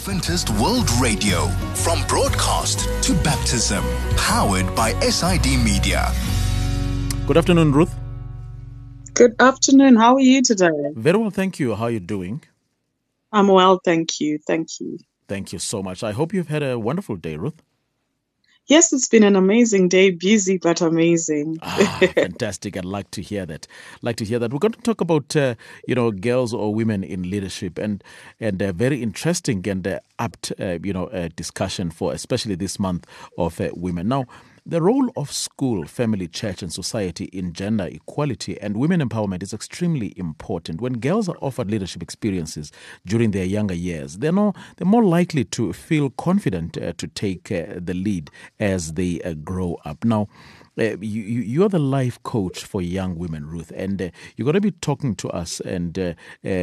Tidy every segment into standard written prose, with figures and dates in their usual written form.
Adventist World Radio, from broadcast to baptism, powered by SID Media. Good afternoon, Ruth. Good afternoon. How are you today? Very well, thank you. How are you doing? I'm well, thank you. Thank you. Thank you so much. I hope you've had a wonderful day, Ruth. Yes, it's been an amazing day, busy but amazing. Fantastic. I'd like to hear that. We're going to talk about, girls or women in leadership and a very interesting and apt, discussion for especially this month of women. Now, the role of school, family, church, and society in gender equality and women empowerment is extremely important. When girls are offered leadership experiences during their younger years, they're more likely to feel confident to take the lead as they grow up. Now, you're the life coach for young women, Ruth, and you're going to be talking to us and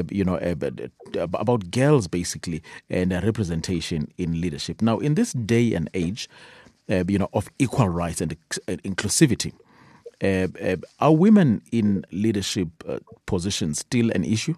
about girls basically and representation in leadership. Now, in this day and age, of equal rights and inclusivity, are women in leadership positions still an issue?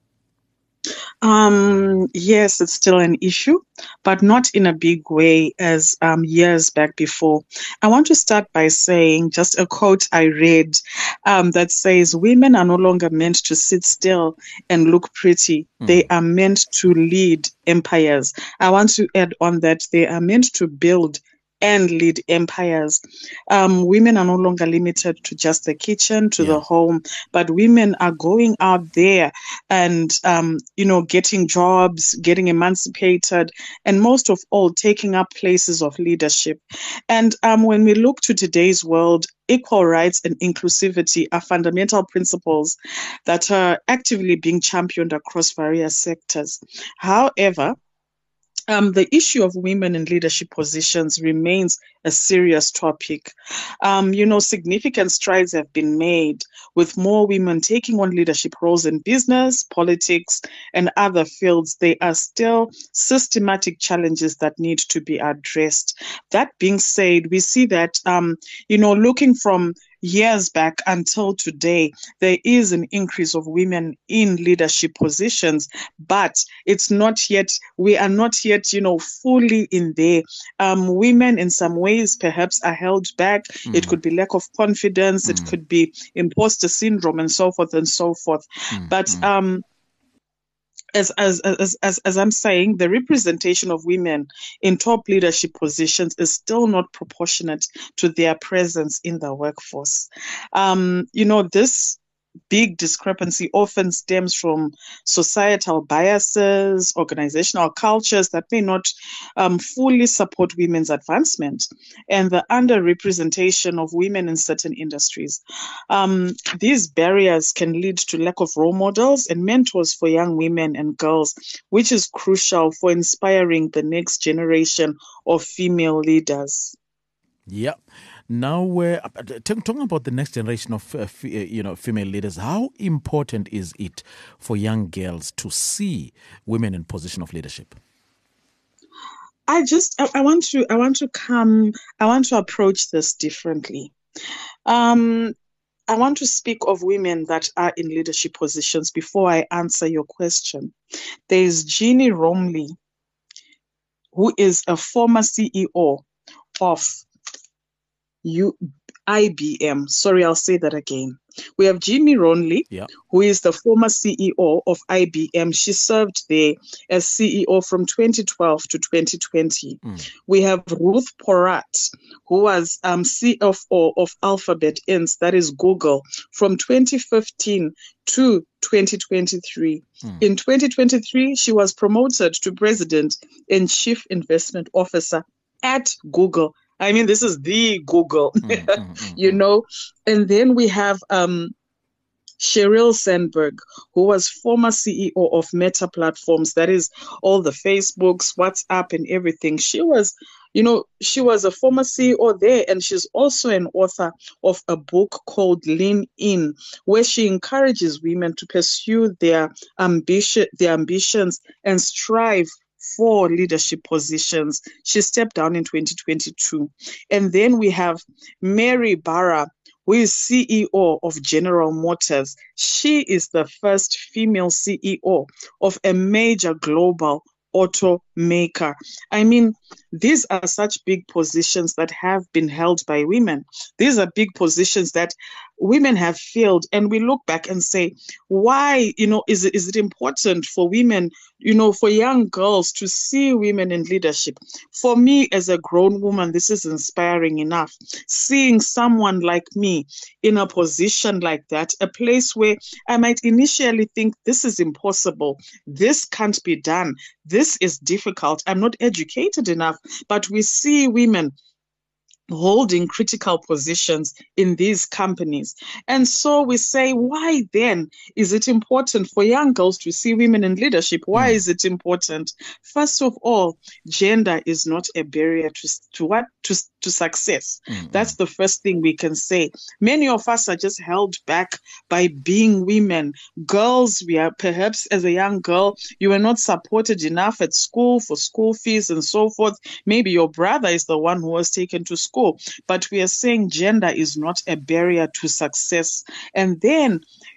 Yes, it's still an issue, but not in a big way as years back before. I want to start by saying just a quote I read that says, "Women are no longer meant to sit still and look pretty. They are meant to lead empires." I want to add on that they are meant to build and lead empires. Women are no longer limited to just the kitchen, to the home, but women are going out there and, getting jobs, getting emancipated, and most of all, taking up places of leadership. And when we look to today's world, equal rights and inclusivity are fundamental principles that are actively being championed across various sectors. However, the issue of women in leadership positions remains a serious topic. Significant strides have been made with more women taking on leadership roles in business, politics, and other fields. There are still systematic challenges that need to be addressed. That being said, we see that, looking from years back until today, there is an increase of women in leadership positions, but we are not yet, fully in there. Women in some ways perhaps are held back. It could be lack of confidence. It could be imposter syndrome and so forth and so forth. But as I'm saying, the representation of women in top leadership positions is still not proportionate to their presence in the workforce. This big discrepancy often stems from societal biases, organizational cultures that may not fully support women's advancement, and the underrepresentation of women in certain industries. These barriers can lead to lack of role models and mentors for young women and girls, which is crucial for inspiring the next generation of female leaders. Yeah. Now, talking about the next generation of female leaders, how important is it for young girls to see women in position of leadership? I want to approach this differently. I want to speak of women that are in leadership positions before I answer your question. There is Jeannie Romley, who is a former CEO of IBM. Sorry, I'll say that again. We have Jeannie Romley, who is the former CEO of IBM. She served there as CEO from 2012 to 2020. We have Ruth Porat, who was CFO of Alphabet Inc., that is Google, from 2015 to 2023. In 2023, she was promoted to President and Chief Investment Officer at Google. I mean, this is the Google, And then we have Sheryl Sandberg, who was former CEO of Meta Platforms, that is all the Facebooks, WhatsApp, and everything. She was a former CEO there, and she's also an author of a book called Lean In, where she encourages women to pursue their ambitions and strive for leadership positions. She stepped down in 2022. And then we have Mary Barra, who is CEO of General Motors. She is the first female CEO of a major global auto maker. I mean, these are such big positions that have been held by women. These are big positions that women have filled. And we look back and say, why, is it important for women, for young girls to see women in leadership? For me, as a grown woman, this is inspiring enough. Seeing someone like me in a position like that, a place where I might initially think this is impossible, this can't be done, this is difficult, I'm not educated enough, but we see women holding critical positions in these companies. And so we say, why then is it important for young girls to see women in leadership? Why is it important? First of all, gender is not a barrier to success. That's the first thing we can say. Many of us are just held back by being women. Girls, we are perhaps as a young girl, you were not supported enough at school for school fees and so forth. Maybe your brother is the one who was taken to school. But we are saying gender is not a barrier to success. And then,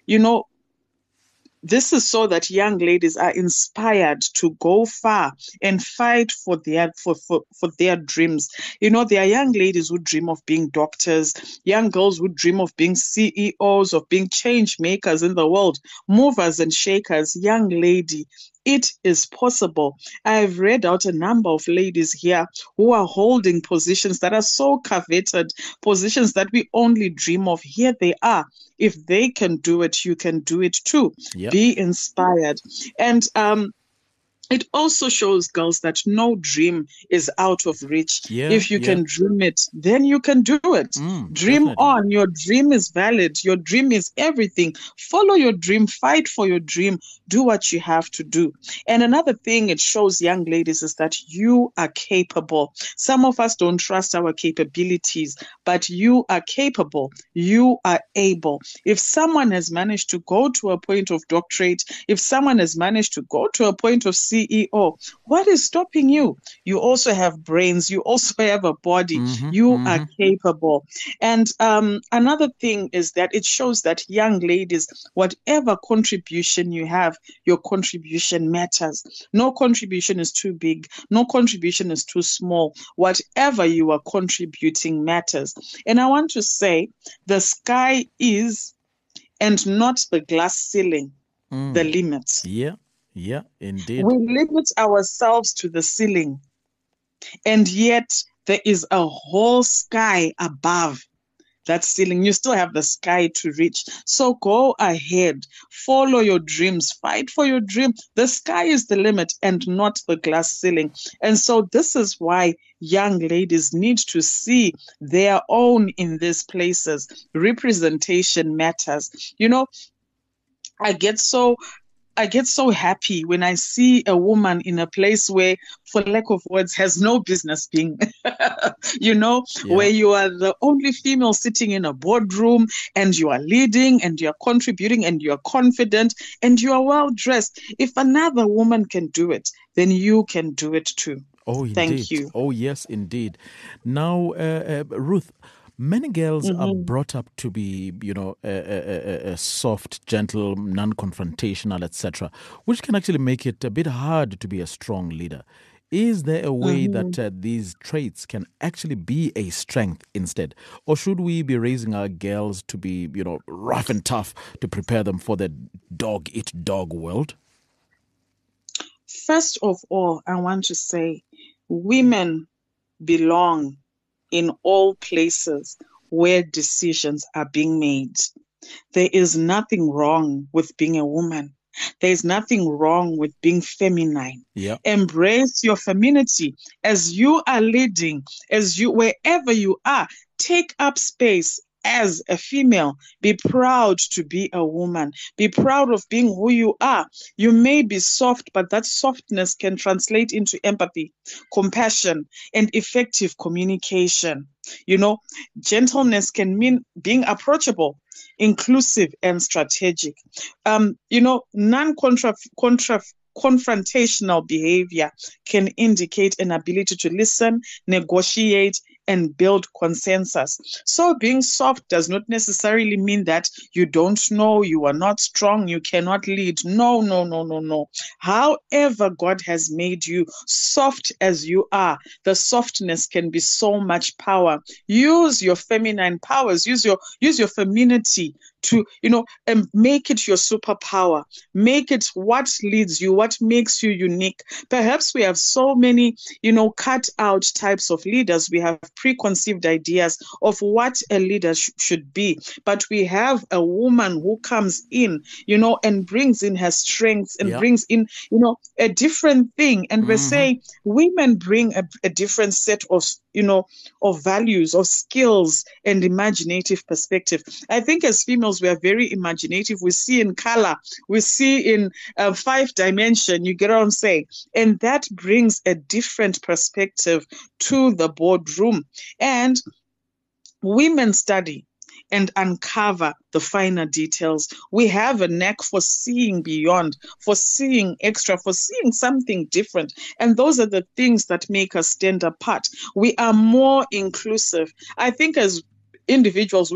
this is so that young ladies are inspired to go far and fight for their dreams. There are young ladies who dream of being doctors, young girls who dream of being CEOs, of being change makers in the world, movers and shakers. Young lady, it is possible. I've read out a number of ladies here who are holding positions that are so coveted, positions that we only dream of. Here they are. If they can do it, you can do it too. Yep. Be inspired. And it also shows girls that no dream is out of reach. If you can dream it, then you can do it. Dream definitely. on. Your dream is valid. Your dream is everything. Follow your dream. Fight for your dream. Do what you have to do. And another thing it shows young ladies is that you are capable. Some of us don't trust our capabilities, but you are capable. You are able. If someone has managed to go to a point of doctorate, if someone has managed to go to a point of CEO, what is stopping you? You also have brains. You also have a body. You are capable. And another thing is that it shows that young ladies, whatever contribution you have, your contribution matters. No contribution is too big. No contribution is too small. Whatever you are contributing matters. And I want to say the sky is, and not the glass ceiling, the limit. Yeah, indeed. We limit ourselves to the ceiling, and yet there is a whole sky above that ceiling. You still have the sky to reach. So go ahead, follow your dreams, fight for your dream. The sky is the limit and not the glass ceiling. And so this is why young ladies need to see their own in these places. Representation matters. I get so happy when I see a woman in a place where, for lack of words, has no business being, where you are the only female sitting in a boardroom and you are leading and you are contributing and you are confident and you are well dressed. If another woman can do it, then you can do it too. Oh, indeed. Thank you. Oh, yes, indeed. Now, Ruth, many girls are brought up to be, soft, gentle, non-confrontational, etc., which can actually make it a bit hard to be a strong leader. Is there a way that these traits can actually be a strength instead? Or should we be raising our girls to be, rough and tough to prepare them for the dog-eat-dog world? First of all, I want to say women belong in all places where decisions are being made. There is nothing wrong with being a woman. There is nothing wrong with being feminine. Yep. Embrace your femininity as you are leading, wherever you are, take up space. As a female, be proud to be a woman. Be proud of being who you are. You may be soft, but that softness can translate into empathy, compassion, and effective communication. Gentleness can mean being approachable, inclusive, and strategic. Non-confrontational behavior can indicate an ability to listen, negotiate, and build consensus. So being soft does not necessarily mean that you don't know, you are not strong, you cannot lead. No, no, no, no, no. However God has made you, soft as you are, the softness can be so much power. Use your feminine powers, use your femininity to, and make it your superpower. Make it what leads you, what makes you unique. Perhaps we have so many, cut out types of leaders. We have preconceived ideas of what a leader should be. But we have a woman who comes in, and brings in her strengths and brings in, a different thing. And we say women bring a different set of, of values, of skills and imaginative perspective. I think as females, we are very imaginative. We see in color, we see in 5 dimension, you get what I'm saying? And that brings a different perspective to the boardroom. And women study and uncover the finer details. We have a knack for seeing beyond, for seeing extra, for seeing something different. And those are the things that make us stand apart. We are more inclusive. I think as individuals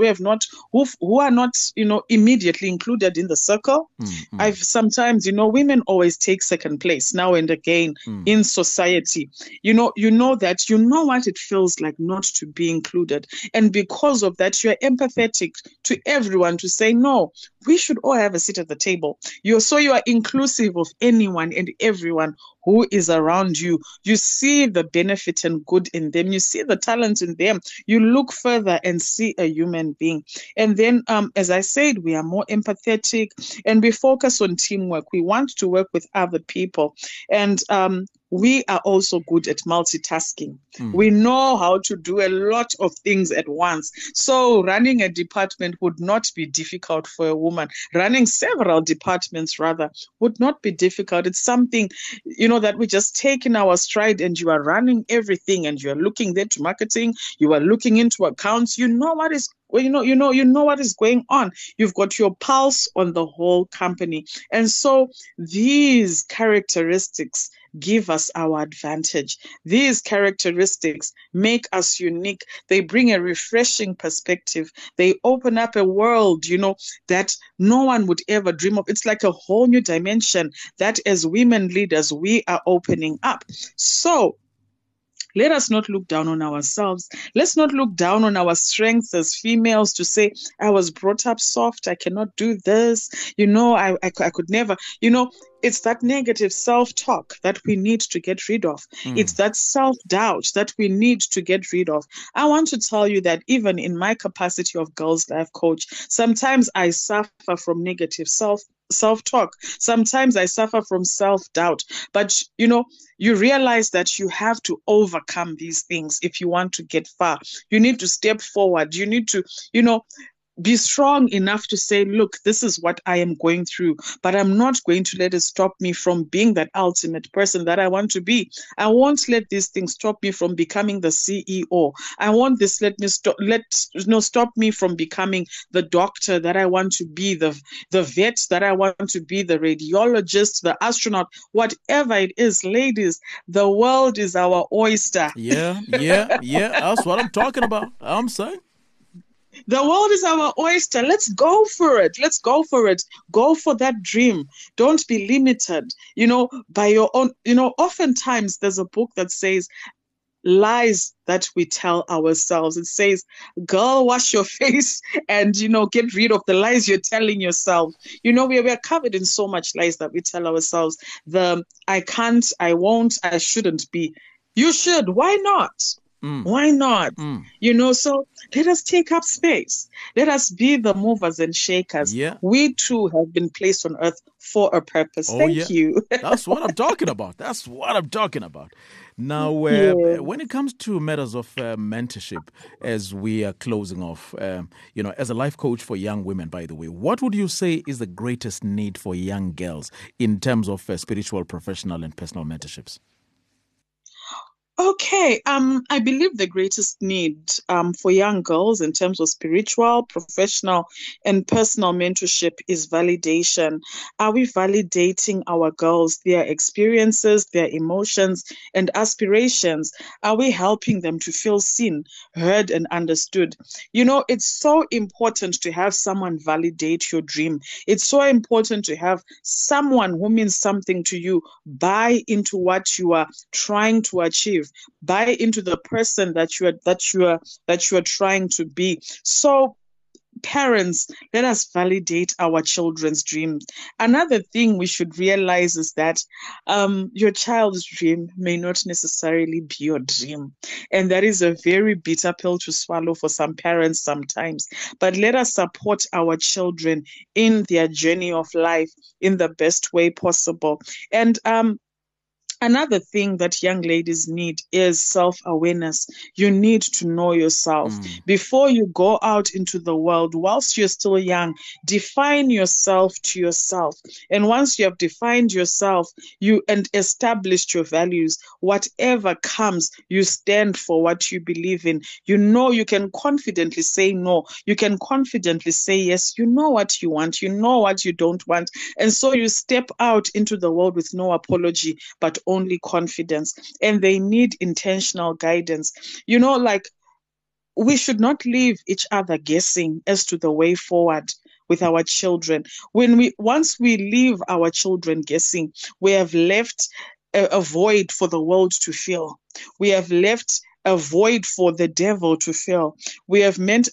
who are not immediately included in the circle. I've sometimes women always take second place now and again in society. You know that what it feels like not to be included, and because of that you're empathetic to everyone to say no, we should all have a seat at the table. You are inclusive of anyone and everyone who is around you. You see the benefit and good in them. You see the talent in them. You look further and see a human being. And then, as I said, we are more empathetic and we focus on teamwork. We want to work with other people. And we are also good at multitasking. We know how to do a lot of things at once. So running a department would not be difficult for a woman. Running several departments, rather, would not be difficult. It's something, that we just take in our stride, and you are running everything, and you are looking there to marketing, you are looking into accounts, you know what is going on. You've got your pulse on the whole company. And so these characteristics give us our advantage. These characteristics make us unique. They bring a refreshing perspective. They open up a world, that no one would ever dream of. It's like a whole new dimension that as women leaders, we are opening up. So let us not look down on ourselves. Let's not look down on our strengths as females to say, I was brought up soft, I cannot do this, I could never, it's that negative self-talk that we need to get rid of. It's that self-doubt that we need to get rid of. I want to tell you that even in my capacity of girls life coach, sometimes I suffer from negative self-talk. Sometimes I suffer from self-doubt. But, you realize that you have to overcome these things if you want to get far. You need to step forward. You need to, be strong enough to say, look, this is what I am going through, but I'm not going to let it stop me from being that ultimate person that I want to be. I won't let these things stop me from becoming the CEO. I won't stop me from becoming the doctor that I want to be, the vet that I want to be, the radiologist, the astronaut, whatever it is. Ladies, the world is our oyster. Yeah. That's what I'm talking about. I'm saying. The world is our oyster. Let's go for it. Go for that dream. Don't be limited, by your own. Oftentimes there's a book that says lies that we tell ourselves. It says, girl, wash your face and, get rid of the lies you're telling yourself. We are covered in so much lies that we tell ourselves. I can't, I won't, I shouldn't be. You should. Why not? Why not? So let us take up space. Let us be the movers and shakers. Yeah. We too have been placed on earth for a purpose. Thank you. That's what I'm talking about. Now, when it comes to matters of mentorship, as we are closing off, as a life coach for young women, by the way, what would you say is the greatest need for young girls in terms of spiritual, professional, and personal mentorships? Okay, I believe the greatest need for young girls in terms of spiritual, professional, and personal mentorship is validation. Are we validating our girls, their experiences, their emotions, and aspirations? Are we helping them to feel seen, heard, and understood? You know, it's so important to have someone validate your dream. It's so important to have someone who means something to you buy into what you are trying to achieve, buy into the person that you are trying to be. So parents, let us validate our children's dreams. Another thing we should realize is that your child's dream may not necessarily be your dream. And that is a very bitter pill to swallow for some parents sometimes. But let us support our children in their journey of life in the best way possible. And another thing that young ladies need is self-awareness. You need to know yourself. Before you go out into the world, whilst you're still young, define yourself to yourself. And once you have defined yourself, and established your values, whatever comes, you stand for what you believe in. You know you can confidently say no. You can confidently say yes. You know what you want. You know what you don't want. And so you step out into the world with no apology, but only confidence. And they need intentional guidance. You know, like, we should not leave each other guessing as to the way forward with our children. Once we leave our children guessing, we have left a void for the world to fill. We have left a void for the devil to fill. We have left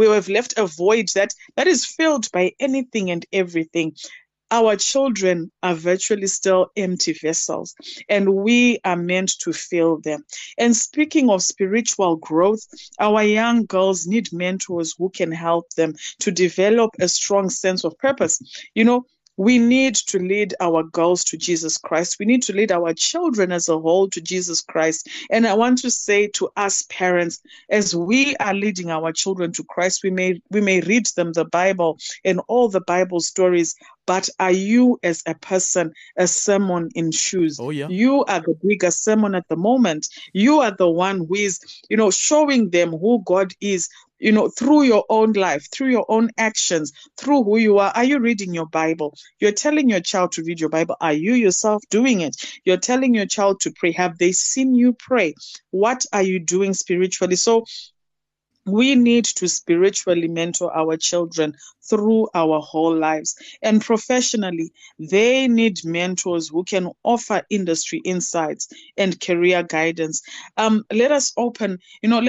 a void that is filled by anything and everything. Our children are virtually still empty vessels, and we are meant to fill them. And speaking of spiritual growth, our young girls need mentors who can help them to develop a strong sense of purpose. You know, we need to lead our girls to Jesus Christ. We need to lead our children as a whole to Jesus Christ. And I want to say to us parents, as we are leading our children to Christ, we may read them the Bible and all the Bible stories, but are you as a person a sermon in shoes? Oh, yeah. You are the bigger sermon at the moment. You are the one who is, showing them who God is, through your own life, through your own actions, through who you are. Are you reading your Bible? You're telling your child to read your Bible. Are you yourself doing it? You're telling your child to pray. Have they seen you pray? What are you doing spiritually? So we need to spiritually mentor our children through our whole lives. And professionally, they need mentors who can offer industry insights and career guidance. Let us open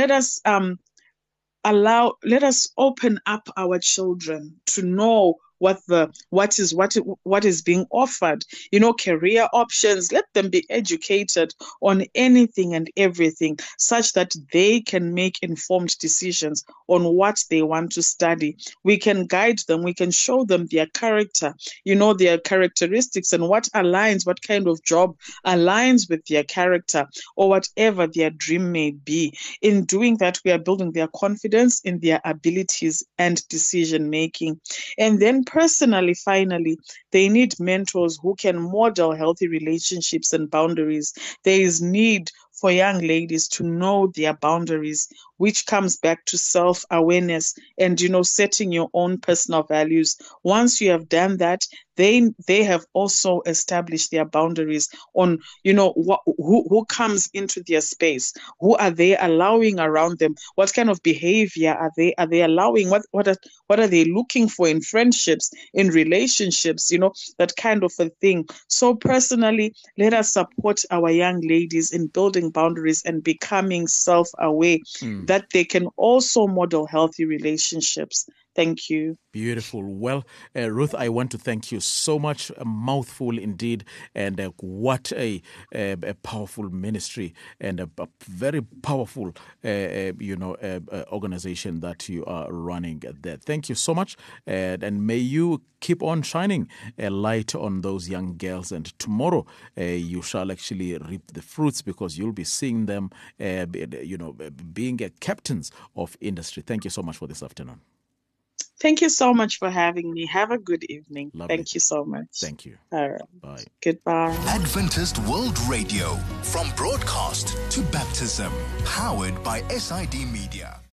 up our children to know what is being offered, career options. Let them be educated on anything and everything, such that they can make informed decisions on what they want to study. We can guide them, we can show them their character, their characteristics, and what kind of job aligns with their character, or whatever their dream may be. In doing that, we are building their confidence in their abilities and decision making. And then personally, finally, they need mentors who can model healthy relationships and boundaries. There is need for young ladies to know their boundaries, which comes back to self-awareness and, setting your own personal values. Once you have done that, they have also established their boundaries on, who comes into their space, who are they allowing around them, what kind of behavior are they allowing, what are they looking for in friendships, in relationships, that kind of a thing. So personally, let us support our young ladies in building boundaries and becoming self-aware, that they can also model healthy relationships. Thank you. Beautiful. Well, Ruth, I want to thank you so much. A mouthful indeed, and what a powerful ministry and a very powerful, organization that you are running there. Thank you so much, and may you keep on shining a light on those young girls. And tomorrow, you shall actually reap the fruits, because you'll be seeing them, being captains of industry. Thank you so much for this afternoon. Thank you so much for having me. Have a good evening. Lovely. Thank you so much. Thank you. All right. Bye. Goodbye. Adventist World Radio, from broadcast to baptism, powered by SID Media.